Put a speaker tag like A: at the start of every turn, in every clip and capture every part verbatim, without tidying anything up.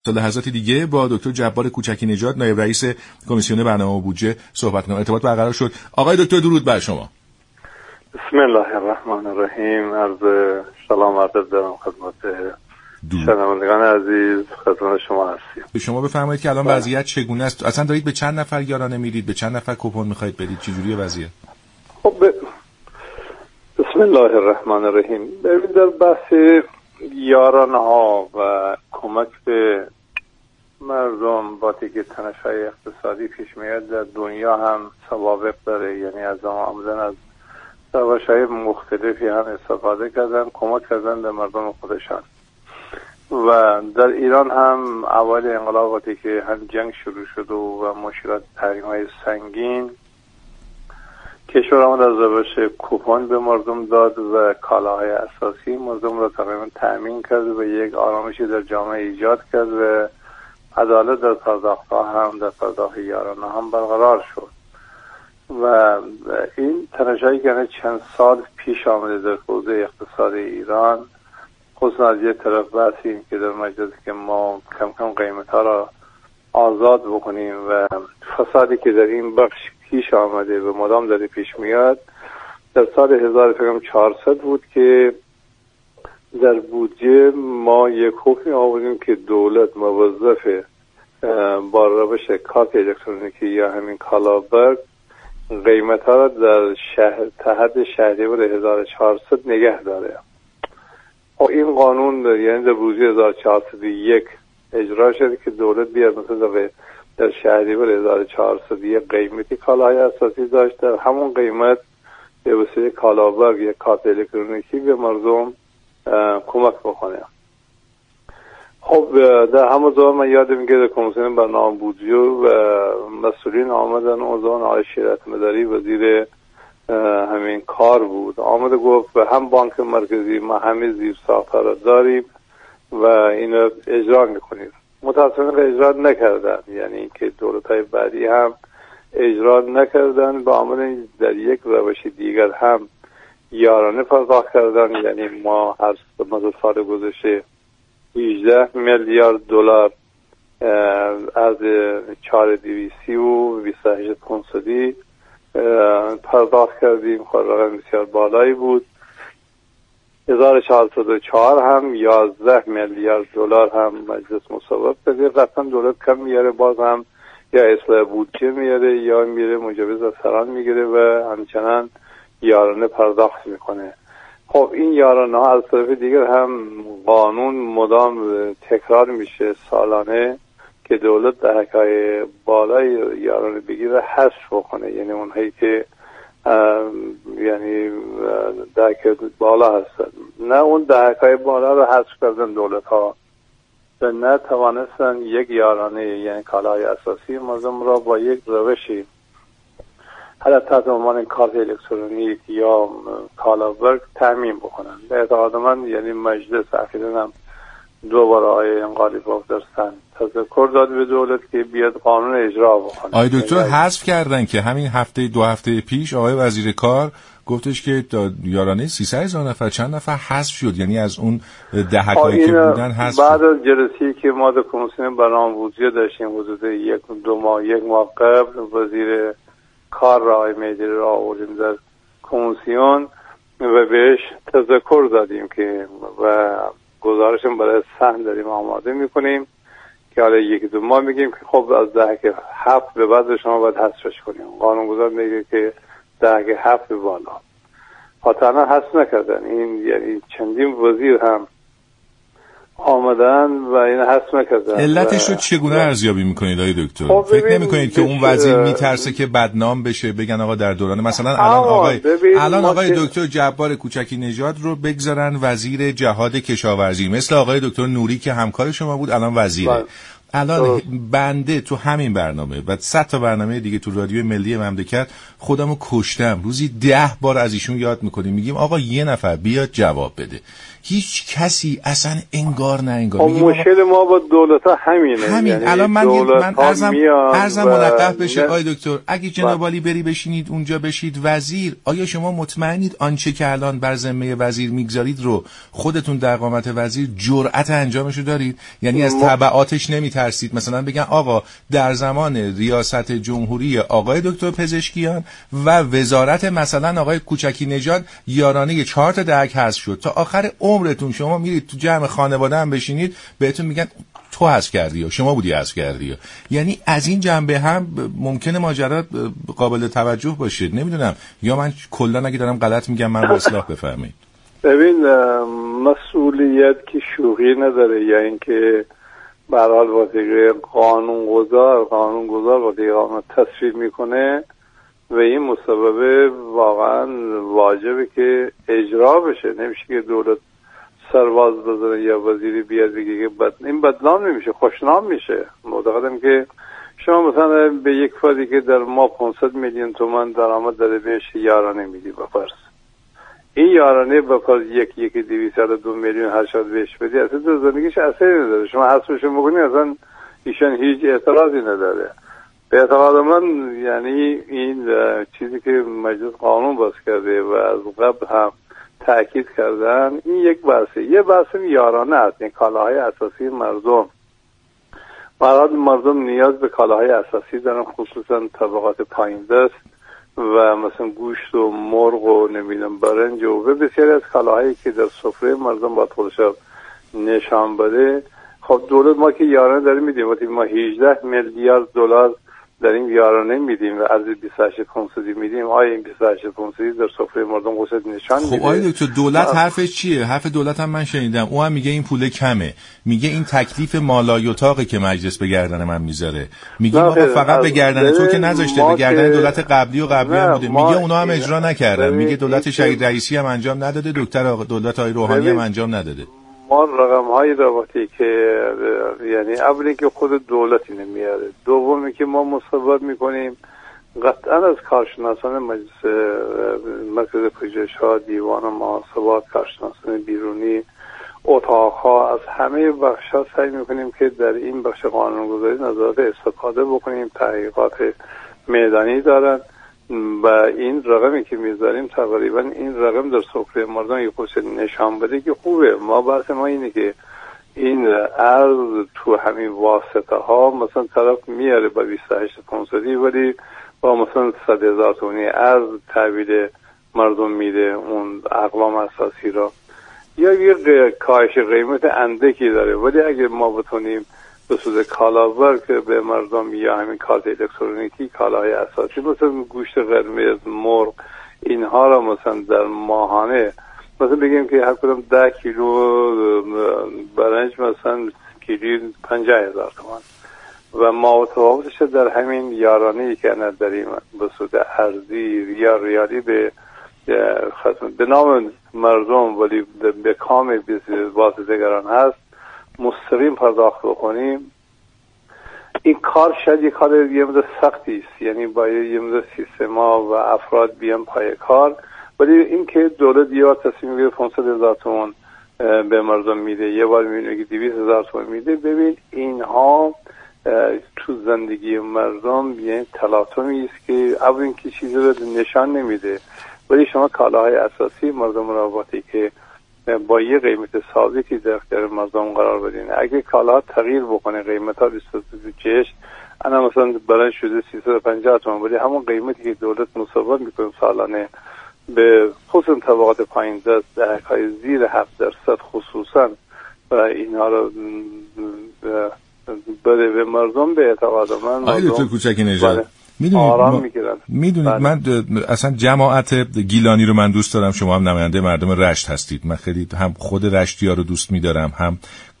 A: لحظات دیگه با دکتر جبار کوچکی نژاد نایب رئیس کمیسیون برنامه و بودجه صحبت کنم. ارتباط برقرار شد. آقای دکتر درود بر شما.
B: بسم الله الرحمن الرحیم. عرض سلام و ادب دارم خدمت شنوندگان عزیز، خدمت شما هستیم.
A: به شما بفرمایید که الان وضعیت چگونه است؟ اصلا دارید به چند نفر یارانه میدید؟ به چند نفر کوپن میخواید بدید؟ چه جوریه وضعیت؟
B: خب ب... بسم الله الرحمن الرحیم. ببینید در بحث یارانه ها و کمک به مردم با که تنش‌های اقتصادی پیش میاد در دنیا هم سوابق داره، یعنی از آمدن از روش‌های مختلفی هم استفاده کردن، کمک کردن به مردم خودشان. و در ایران هم اول انقلاب وقتی که هم جنگ شروع شد و مشکلات تحریم‌های سنگین، کشور آمد از روش کوپن به مردم داد و کالاهای اساسی مردم را تقریبا تأمین کرد و یک آرامشی در جامعه ایجاد کرد و عدالت در پرداخت‌ها هم در پرداخت یارانه هم برقرار شد. و این تنش‌هایی که چند سال پیش آمده در حوزه اقتصاد ایران، خصوصا از یک طرف بحثیم که در مجلس که ما کم کم قیمت‌ها را آزاد بکنیم و فسادی که در این بخش پیش آمده و مدام داره پیش میاد. در سال هزار و چهارصد بود که در بودجه ما یک حکمی آوردیم که دولت موظف با روش کارت الکترونیکی یا همین کالابرگ قیمت ها را در شهر تحت شهریور هزار و چهارصد نگه داره. و این قانون یعنی در بودجه هزار و چهارصد و یک اجرا شده که دولت بیاد مثلا در شهریور هزار و چهارصد یک قیمتی کالاهای اساسی داشت، در همون قیمت به وسیله کالابرگ یا کارت الکترونیکی به مردم کمک بکنه. خب در همون زمان من یادم میاد کمیسیون برنامه بودجه و مسئولین آمدن، اون زمان آقای شریعت مداری وزیر همین کار بود، آمده گفت و هم بانک مرکزی ما همه زیر ساختها را داریم و اینو اجرا میکنیم. متاسفانه اجرا نکردن، یعنی اینکه دولت‌های بعدی هم اجرا نکردن، با عمل در یک روش دیگر هم یارانه پرداخت کردن. یعنی ما هر سال گذشته هجده میلیارد دلار از چهار دویستی و بیست و هشت پانصدی پرداخت کردیم. خب رقم بسیار بالایی بود. هزار و چهارصد و چهار هم یازده میلیارد دلار هم مجلس مصوب کرده. قطعا دولت کم میاره، باز هم یا اصلاح بودجه میاره یا میره مجوز از سران میگیره و همچنان یارانه پرداخت میکنه. خب این یارانه ها از طرف دیگر هم قانون مدام تکرار میشه سالانه که دولت دهک‌های بالای یارانه بگیره حذف بکنه، یعنی اونهایی که یعنی دهک بالا هستن. نه اون دهک‌های بالا رو حذف کردن دولت ها و نه توانستن یک یارانه یعنی کالای اساسی مردم را با یک روشی حالا تحت عنوان کارت الکترونیک یا کالابرگ تامین بکنن. به اعتقاد من یعنی مجلس اخیراً هم دو بار آقای انقلابی درستن تذکر داد به دولت که بیاد قانون اجرا بکنه.
A: آقای دکتر حذف کردن که همین هفته دو هفته پیش آقای وزیر کار گفتش که یارانه سیصد هزار نفر چند نفر حذف شد، یعنی از اون دهکایی که بودن حذف شد.
B: بعد از جلسه‌ای که ما در کمیسیون برنامه بودجه داشتیم حدود یک دو ماه یک ماه قبل، وزیر کار را آقای مهدی را آوردیم در کمیسیون و بهش تذکر دادیم که و گزارشم برای سهم داریم آماده میکنیم که حالا یک دو ماه میگیم که خب از دهک هفت به بعد شما باید حذفش کنیم. قانونگذار میگه که دهک هفت به بالا. حتما حذف نکردن. این یعنی چندین وزیر هم آمدن و این حذف نکردن.
A: علتش رو چگونه ارزیابی میکنید آقای دکتر؟ خب فکر نمیکنید که اون وزیر میترسه که بدنام بشه، بگن آقا در دوران مثلا الان آقای الان آقای دکتر جبار کوچکی نژاد رو بگذارن وزیر جهاد کشاورزی، مثل آقای دکتر نوری که همکار شما بود الان وزیره. الان بنده تو همین برنامه و صد تا برنامه دیگه تو رادیو ملی مملکت خودمو کشتم، روزی ده بار از ایشون یاد میکنیم، میگیم آقا یه نفر بیاد جواب بده. هیچ کسی اصلا انگار نه انگار.
B: مشکل ما با دولت ها همینه.
A: همین
B: یعنی
A: الان من من ارزم ارزم منقح بشه آقای دکتر، اگه جناب عالی بری بشینید اونجا بشید وزیر، آیا شما مطمئنید آنچه که الان بر ذمه وزیر میگذارید رو خودتون در قامت وزیر جرأت انجامشو دارید؟ یعنی از تبعاتش نمیترسید؟ مثلا بگن آقا در زمان ریاست جمهوری آقای دکتر پزشکیان و وزارت مثلا آقای کوچکی نژاد یارانه چهار تا دهک حذف شد، تا آخر عمرتون شما میرید تو جمع خانواده هم بشینید بهتون میگن تو حذف کردی یا شما بودی حذف کردی یا. یعنی از این جنبه هم ممکنه ماجرا قابل توجه باشه. نمیدونم یا من کلا اگه دارم غلط میگم من رو اصلاح بفرمایید.
B: ببین مسئولیت که شوخی نداره، یا اینکه به هر حال وقتی قانونگذار قانونگذار وقتی قانون تصویب میکنه و این مسببه واقعا واجبه که اجرا بشه. نمیشه که دولت سرواز بزنه یا وزیری بیاد بگه که بد... این بدنام نمیشه، خوشنام میشه. معتقدم که شما مثلا به یک فردی که در ما پانصد میلیون تومان درآمد داره بهش یارانه میدی بفرض، این یارانه بفرض یک یک دویست دو میلیون هر شاد بهش بدی، اصلا در زندگیش اثری نداره. شما حسبش بکنی اصلا ایشان هیچ اعتراضی نداره. به اعتقاد من یعنی این چیزی که مجلس قانون باز کرده و از قبل هم تأکید کردن، این یک بحثه. یه بحث یارانه است، این کالاهای اساسی مردم. برای مردم نیاز به کالاهای اساسی دارن، خصوصا طبقات پایین دست و مثلا گوشت و مرغ و نمیدونم برنج و بسیاری از کالاهایی که در سفره مردم باید خودش نشان بده. خب دولت ما که یارانه داریم میدیم، وقتی ما هجده میلیارد دلار داریم یارانه میدیم و از بیست و هشت فیصدی میدیم، آیا این بیست و هشت فیصدی در سفره مردم قصد نشان میده؟
A: خب آیا دکتر دولت حرفش چیه؟ حرف دولت هم من شنیدم، او هم میگه این پول کمه، میگه این تکلیف مالایاتاقه که مجلس به گردن من میذاره، میگه آقا فقط به گردن تو که نذاشته، به گردن دولت قبلی و قبلی هم بوده، میگه اونا هم اجرا نکردن، میگه دولت شهید رئیسی هم انجام نداده، دکتر آقا دولت آقای روحانی هم انجام نداده.
B: ما رقم های رابطی که یعنی اولی که خود دولتی نمیاره، دومی که ما مصوب میکنیم قطعا از کارشناسان مجلس مرکز پژوهش ها، دیوان محاسبات، کارشناسان بیرونی، اتاق ها، از همه بخش ها سعی میکنیم که در این بخش قانونگذاری نظارت استفاده بکنیم. تحقیقات میدانی دارن و این رقمی که میذاریم تقریبا این رقم در سفره مردم یک خصوص نشان بده که خوبه. ما بحث ما اینه که این ارز تو همین واسطه ها مثلا طرف میاره با بیست و هشت فیصدی ولی با مثلا صد هزار تومانی ارز تحویل مردم میده اون اقوام اساسی را، یا یه کاهش قیمت اندکی داره. ولی اگه ما بتونیم به صورت کالاور که به مردم یا همین کارت الکترونیکی کالاهای اساسی مثلا گوشت قرمز، مرغ، اینها را مثلا در ماهانه مثلا بگیم که هر کدام ده کیلو برنج مثلا کیلو پنجاه هزار تومان و ما توافقش در همین یارانه‌ای که نداریم به صورت ارزی یا ریالی به خدمت به نام مردم ولی به کام واسطه‌گران هست مستقیم پرداخت بکنیم. این کار شاید یک کار یه مدت سختی است، یعنی باید یه مدت سیستما و افراد بیان پای کار، ولی این که دولت یه بار تصمیم میگیره پانصد هزار تومان به مردم میده، یه بار میبینه که دویست هزار تومان میده، ببین اینها تو زندگی مردم یعنی تلاطمی است که اول اینکه چیزی رو نشان نمیده، ولی شما کالاهای اساسی مردم روابطی که با یه قیمت ثابتی در اختیار مردم قرار بدین، اگه کالاها تغییر بکنه قیمت‌ها بیست و شش انا مثلا برنج شده سیصد و پنجاه تومان، ولی همون قیمتی که دولت مصوب میکنه سالانه به خصوص طبقات پایین دست دهک‌های زیر هفت درصد خصوصا و اینها رو بده به مردم، به اعتقاد من
A: آقای دکتر کوچکی نژاد میدونید میدونید من اصلا جماعت گیلانی رو من دوست دارم، شما هم نماینده مردم رشت هستید، من خیلی هم خود رشتی‌ها رو دوست می‌دارم، هم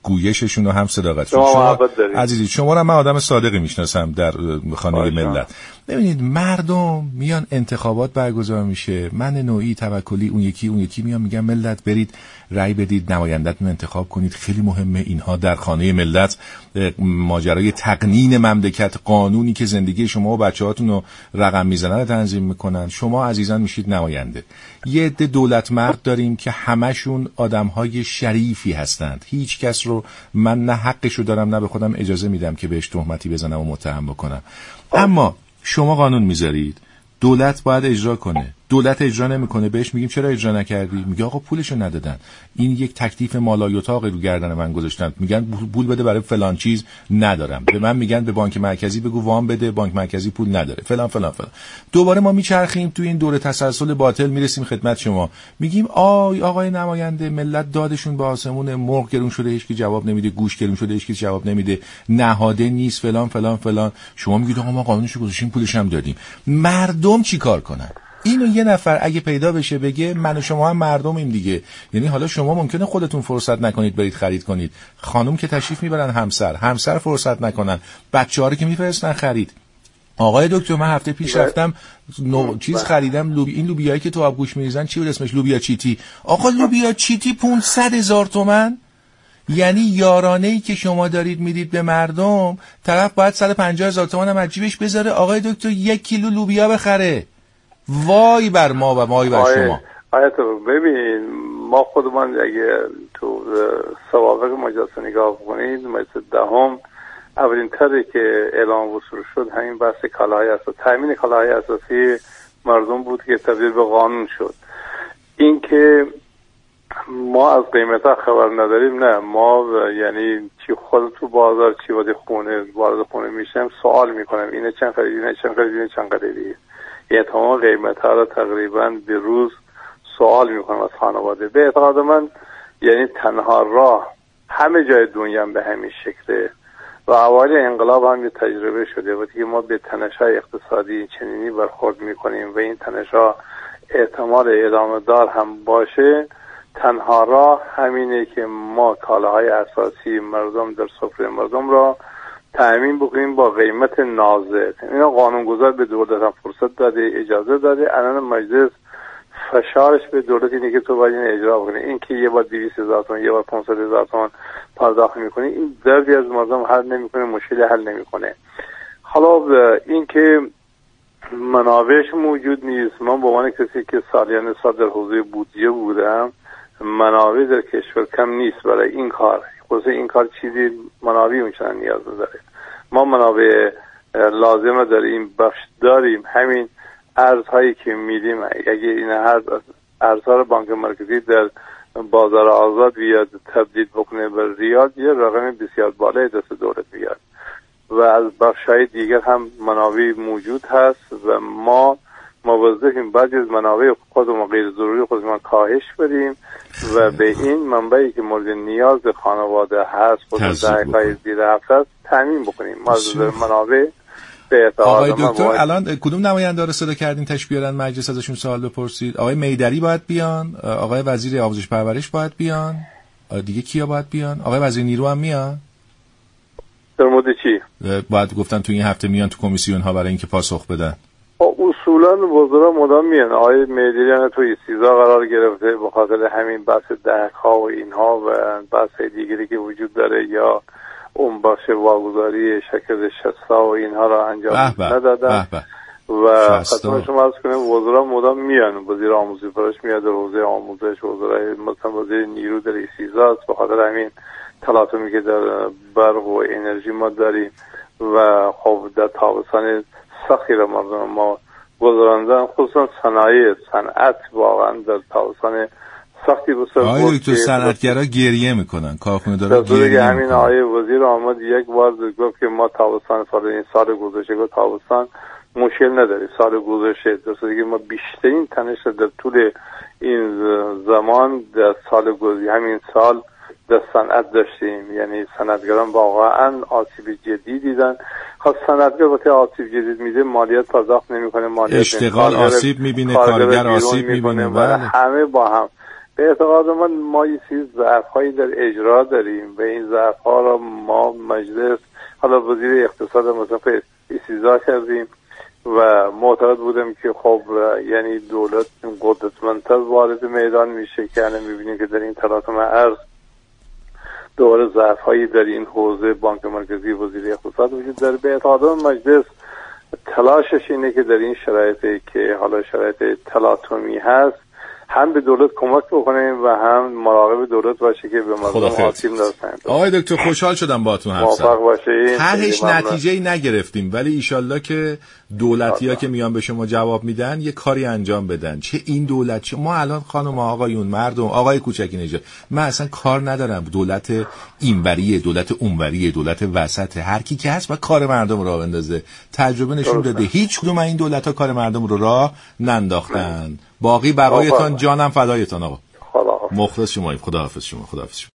A: گویششون و هم صداقتشون. شما عزیزی شما را من آدم صادقی میشناسم در خانه ملت. ببینید مردم میان انتخابات برگزار میشه، من نوعی توکلی اون یکی اون یکی میان میگن ملت برید رأی بدید، نمایندتون انتخاب کنید، خیلی مهمه. اینها در خانه ملت ماجرای تقنین مملکت، قانونی که زندگی شما و بچه‌هاتون رو رقم میزنن رو تنظیم میکنن. شما عزیزان میشید نماینده. یه عده دولت مرد داریم که همشون آدمهای شریفی هستند. هیچ کس رو من نه حقشو دارم نه به خودم اجازه میدم که بهش تهمتی بزنم و متهم بکنم. اما شما قانون میذارید، دولت باید اجرا کنه. دولت اجرا نمیکنه، بهش میگیم چرا اجرا نکردی؟ میگه آقا پولشو ندادن. این یک تکلیف مالایاتاقی رو گردن من گذاشتن. میگن پول بده برای فلان چیز، ندارم. به من میگن به بانک مرکزی بگو وام بده، بانک مرکزی پول نداره، فلان فلان فلان. دوباره ما میچرخیم تو این دوره تسلسل باطل، میرسیم خدمت شما میگیم آی آقای نماینده ملت دادشون به آسمون، مرغ گرون شده هیچ کی جواب نمیده، گوش گرون شده هیچ کی جواب نمیده، نهاده نیست، فلان فلان فلان. شما میگید آقا ما قانونشو گذاشتیم پولش هم دادیم. مردم چیکار کنن؟ اینو یه نفر اگه پیدا بشه بگه من و شما هم مردمیم دیگه. یعنی حالا شما ممکنه خودتون فرصت نکنید برید خرید کنید، خانم که تشریف میبرن همسر، همسر فرصت نکنن، بچه‌ها رو که میفرستن خرید. آقای دکتر من هفته پیش رفتم نو... چیز خریدم، لوبی این لوبیایی که تو آبگوش میریزن چی بود اسمش؟ لوبیا چیتی. آقا لوبیا چیتی پانصد هزار تومان. یعنی یارانه‌ای که شما دارید میدید به مردم، طرف باید صد و پنجاه هزار تومان هم عجیبش بذاره آقای دکتر یک کیلو لوبیا بخره. وای بر ما و وای بر
B: آیه
A: شما.
B: آیه تو ببین، ما خودمان اگه تو سوابق مجلس نگاه کنید، مجلس دهم اولین طرحی که اعلام وصول شد همین بحث کالاهای اساسی، تامین کالاهای اساسی مردم بود که تبدیل به قانون شد. این که ما از قیمتا خبر نداریم، نه، ما یعنی چی خود تو بازار چی وارد خونه وارد خونه میشم سوال میکنم اینه چند خریدی، اینه چند خریدی، اینه چند خریدی. یه تمام قیمت ها رو تقریبا به روز سوال میکنم از خانواده. به اعتقاد من یعنی تنها راه همه جای دنیا به همین شکله و اوایل انقلاب هم یه تجربه شده وقتی که ما به تنش‌های اقتصادی چنینی برخورد میکنیم و این تنش‌ها احتمال ادامه دار هم باشه، تنها راه همینه که ما کالاهای اساسی مردم در سفره مردم را تأمین بکنیم با قیمت نازل. اینا قانونگذار به دولت هم فرصت داده، اجازه داده. الان مجلس فشارش به دولت اینه که تو باید این اجرا بکنی. این که یه بار دویست هزار تومان یه بار پانصد هزار تومان پرداخت میکنی، این دردی از مردم حل نمیکنه، مشکلی حل نمیکنه. حالا این که منابعش موجود نیست، من به عنوان کسی که سالیان سال در حوزه بودجه بودم، منابع در کشور کم نیست برای این کار. خصوصا این کار چیزی منابع اونچنان نیاز داره. ما منابع لازم رو در این بخش داریم. همین ارزهایی که میدیم، اگه این ارزها رو بانک مرکزی در بازار آزاد بیاد تبدیل بکنه به ریال، یه رقم بسیار بالای دست دولت بیاد و از بخش‌های دیگر هم منابع موجود هست و ما موظفیم بعضی از منابع خودمون غیر ضروری خودمون کاهش بدیم و به این منبعی که مورد نیاز خانواده هست خود دقیقای زیر هفت هست تامین بکنیم. ما از منابع به
A: آقای دکتر الان کدوم نماینده رو صدا کردین تشبیه بیارن مجلس ازشون سوال بپرسید؟ آقای میدری باید بیان، آقای وزیر آموزش پرورش باید بیان، دیگه کیا باید بیان؟ آقای وزیر نیرو هم میان؟
B: در مورد چی؟
A: باید گفتن تو این هفته میان تو کمیسیون ها برای اینکه پاسخ بدن.
B: اصولا وزرا مدام میان. آقای میدریان توی سیزا قرار گرفته به خاطر همین بحث دهک ها و اینها و بحث دیگری که وجود داره، یا اون بخش واگذاری شکل شستا و اینها را انجام ندادن و خدمت شما عرض کنم وزرا مدام میان. وزیر آموزش پرورش میاد در حوزه آموزش، وزرای مثلا وزیر نیرو در سیزا است به خاطر همین تلاطمی که در برق و انرژی ما داریم و خب در تابستان سختی را مردم ما گذراندن، خصوصا صنایع صنعت واقعا در تابستان سختی بسیار.
A: آقای دکتر صنعتگرا گریه میکنن، کارخونه داره گریه میکنن.
B: همین آقای وزیر آمد یک بار گفت که ما تابستان سال این سال گذشته گفت تابستان مشکل نداره، سال گذشته درسته که ما بیشترین تنش در طول این زمان در سال گذشته همین سال در صنعت داشتیم. یعنی صنعتگران واقعا آسیب جدی دیدن. خب صنعتگر وقتی آسیب جدید میده مالیات پرداخت نمیکنه، مالیات
A: اشتغال آسیب میبینه، کارگر آسیب میبینه
B: و همه با هم به اعتقاد من ما یه چیز ضعف‌هایی در اجرا داریم و این ضعف‌ها را ما مجلس حالا وزیر اقتصاد مثلا استیضاح کردیم و معتقد بودم که خب یعنی دولت قدرتمندتر وارد میدان میشه که الان میبینیم که در این تلاطم ارز دوباره ضعف‌هایی در این حوزه بانک مرکزی وزیر اقتصاد وجود داره. به اعتقاد مجلس تلاشش اینه که در این شرایطی که حالا شرایط تلاطمی هست هم به دولت کمک بکنیم و هم مراقب دولت باشه که به مردم آسیب نرسند.
A: آقای دکتر خوشحال شدم باهاتون حرف زدم.
B: موفق باشید.
A: هیچ نتیجه‌ای نگرفتیم ولی ایشالله که دولتی‌ها که میان به شما جواب میدن یه کاری انجام بدن. چه این دولت چه ما الان خانم آقایون مردم آقای کوچکی نژاد من اصلا کار ندارم دولت اینوریه دولت اونوریه دولت وسط هر کی که هست و کار مردم رو راه بندازه. تجربه نشون داده هیچ کدوم این دولت‌ها کار مردم رو راه ننداختن. باقی بقایتان جانم فدایتان آقا.
B: خدا
A: مخلص شما. خدا حافظ شما. خدا حافظ شما.